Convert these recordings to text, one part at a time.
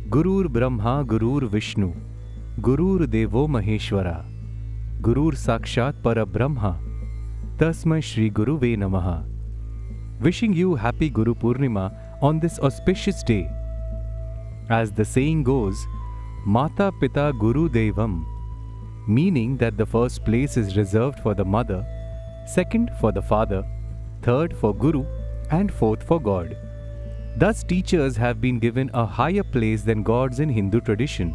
Gurur Brahma Gurur Vishnu Gurur Devo Maheshwara Gurur Sakshat Parabrahma Tasmai Shri Guruve Namaha. Wishing you happy Guru Purnima on this auspicious day. As the saying goes, Mata Pita Guru Devam, meaning that the first place is reserved for the mother, second for the father, third for Guru, and fourth for God. Thus, teachers have been given a higher place than gods in Hindu tradition.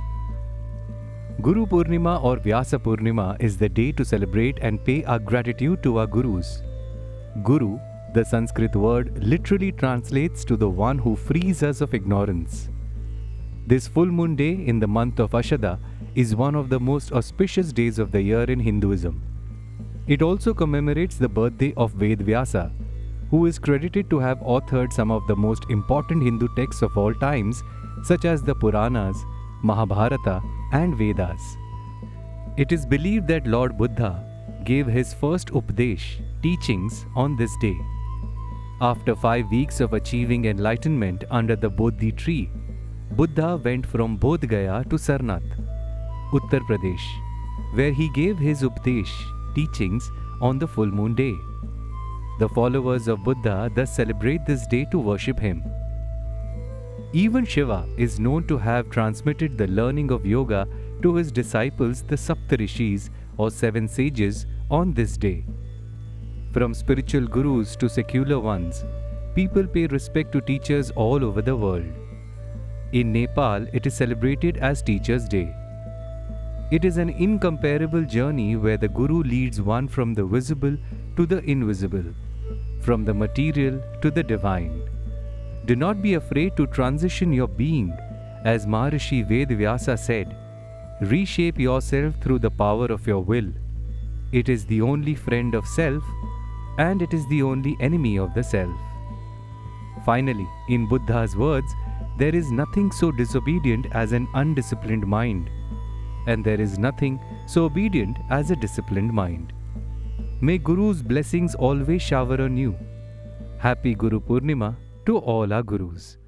Guru Purnima or Vyasa Purnima is the day to celebrate and pay our gratitude to our Gurus. Guru, the Sanskrit word, literally translates to the one who frees us of ignorance. This full moon day in the month of Ashada is one of the most auspicious days of the year in Hinduism. It also commemorates the birthday of Ved Vyasa, who is credited to have authored some of the most important Hindu texts of all times, such as the Puranas, Mahabharata, and Vedas. It is believed that Lord Buddha gave his first Upadesh, teachings, on this day. After 5 weeks of achieving enlightenment under the Bodhi tree, Buddha went from Bodh Gaya to Sarnath, Uttar Pradesh, where he gave his Upadesh, teachings, on the full moon day. The followers of Buddha thus celebrate this day to worship him. Even Shiva is known to have transmitted the learning of yoga to his disciples, the Saptarishis or 7 sages, on this day. From spiritual gurus to secular ones, people pay respect to teachers all over the world. In Nepal, it is celebrated as Teachers' Day. It is an incomparable journey where the Guru leads one from the visible to the invisible, from the material to the divine. Do not be afraid to transition your being, as Maharishi Ved Vyasa said, reshape yourself through the power of your will. It is the only friend of self, and it is the only enemy of the self. Finally, in Buddha's words, there is nothing so disobedient as an undisciplined mind, and there is nothing so obedient as a disciplined mind. May Guru's blessings always shower on you. Happy Guru Purnima to all our Gurus.